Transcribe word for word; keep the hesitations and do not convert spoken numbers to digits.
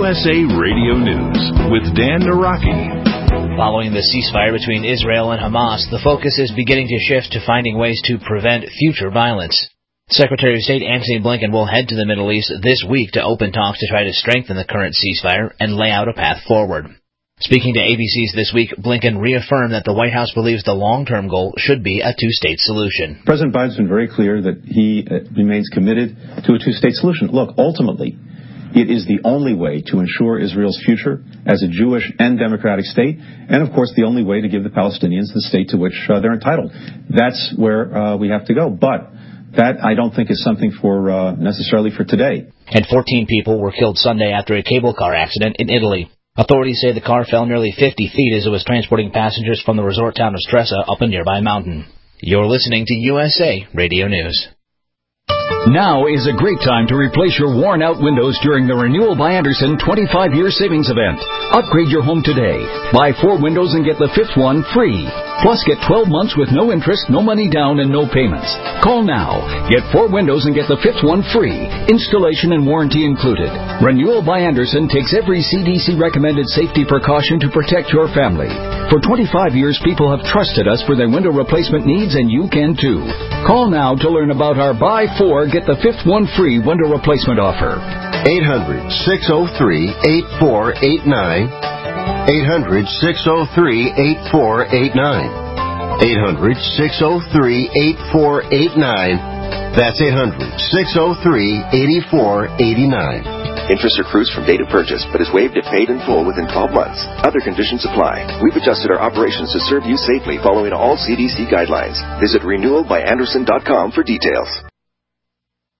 S A Radio News with Dan Naraki. Following the ceasefire between Israel and Hamas, the focus is beginning to shift to finding ways to prevent future violence. Secretary of State Antony Blinken will head to the Middle East this week to open talks to try to strengthen the current ceasefire and lay out a path forward. Speaking to A B C's This Week, Blinken reaffirmed that the White House believes the long-term goal should be a two-state solution. President Biden's been very clear that he uh, remains committed to a two-state solution. Look, ultimately, it is the only way to ensure Israel's future as a Jewish and democratic state, and, of course, the only way to give the Palestinians the state to which uh, they're entitled. That's where uh, we have to go. But that, I don't think, is something for uh, necessarily for today. And fourteen people were killed Sunday after a cable car accident in Italy. Authorities say the car fell nearly fifty feet as it was transporting passengers from the resort town of Stresa up a nearby mountain. You're listening to U S A Radio News. Now is a great time to replace your worn-out windows during the Renewal by Andersen twenty-five year savings event. Upgrade your home today. Buy four windows and get the fifth one free. Plus, get twelve months with no interest, no money down, and no payments. Call now. Get four windows and get the fifth one free. Installation and warranty included. Renewal by Andersen takes every C D C-recommended safety precaution to protect your family. For twenty-five years, people have trusted us for their window replacement needs, and you can too. Call now to learn about our Buy Four, Get the Fifth One Free window replacement offer. eight hundred, six oh three, eight four eight nine. eight hundred, six oh three, eight four eight nine. eight hundred, six oh three, eight four eight nine. That's eight hundred, six oh three, eight four eight nine. Interest accrues from date of purchase, but is waived if paid in full within twelve months. Other conditions apply. We've adjusted our operations to serve you safely following all C D C guidelines. Visit renewal by andersen dot com for details.